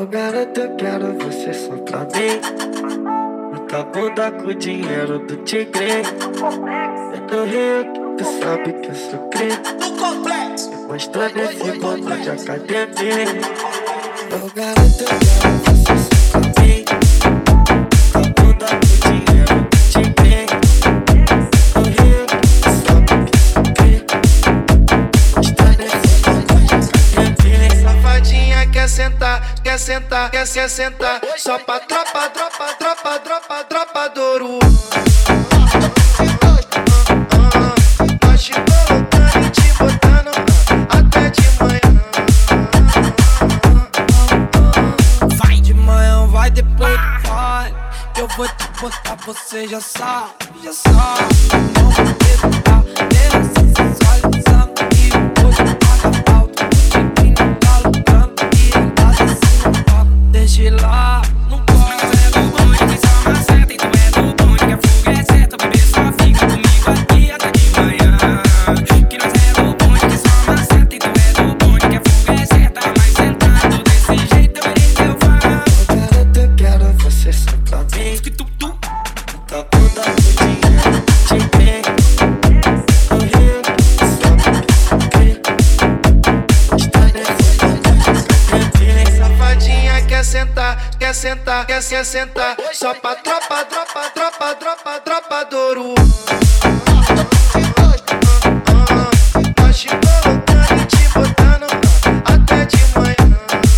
Ô garota, eu quero você só pra mim. Muita bunda com o dinheiro do tigre. É do Rio que tu sabe que eu sou crime. No complexo. Mostrando esse bolo de academia. Ô garota, eu quero você só pra mim. Muita bunda com o dinheiro do tigre. É do Rio que tu sabe que eu sou crime. Mostrando esse bolo de academia. Safadinha quer sentar, quer sentar, quer sentar. Só pra tropa do ouro. Nós te colocando e te botando até de manhã. Vai de manhã, vai depois vai. Eu vou te botar, você já sabe, já sabe. Não vou tentar, mesmo assim sensualizando. E hoje paga alto, o tigrinho tá lutando. E ele tá descendo o papo, deixa ele lá. Quer sentar, só pra tropa do ouro. Nós te colocando e te botando até de manhã.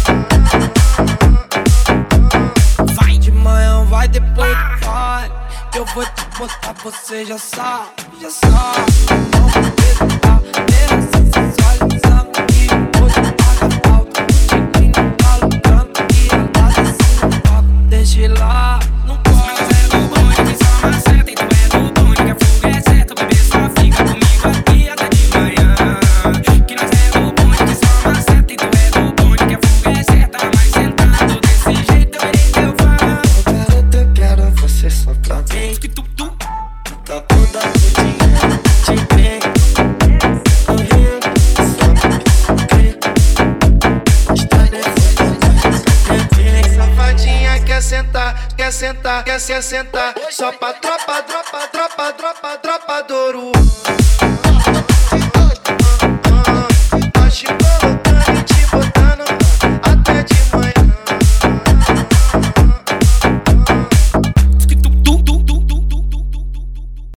Vai de manhã, vai depois vai. Eu vou te botar, você já sabe, já sabe. Não vou tentar, mesmo assim sensualizando. E hoje paga alto, o tigrinho tá lutando. E ela tá descendo o papo, deixa ele lá. Não pode. Tu é do bonde que só maceta. E tu é do bonde que a fuga é certa. O bebê só fica comigo aqui até de manhã. Que nós é do bonde que só maceta. E tu é do bonde que a fuga é certa. Mas sentado desse jeito eu irei teu fã. Ô garota, eu quero você só pra mim. Tá bunda com dinheiro, te crê. No Rio, sabe que sou crê. Mostrando esse bolo de academia. Safadinha quer sentar, só pra tropa do ouro.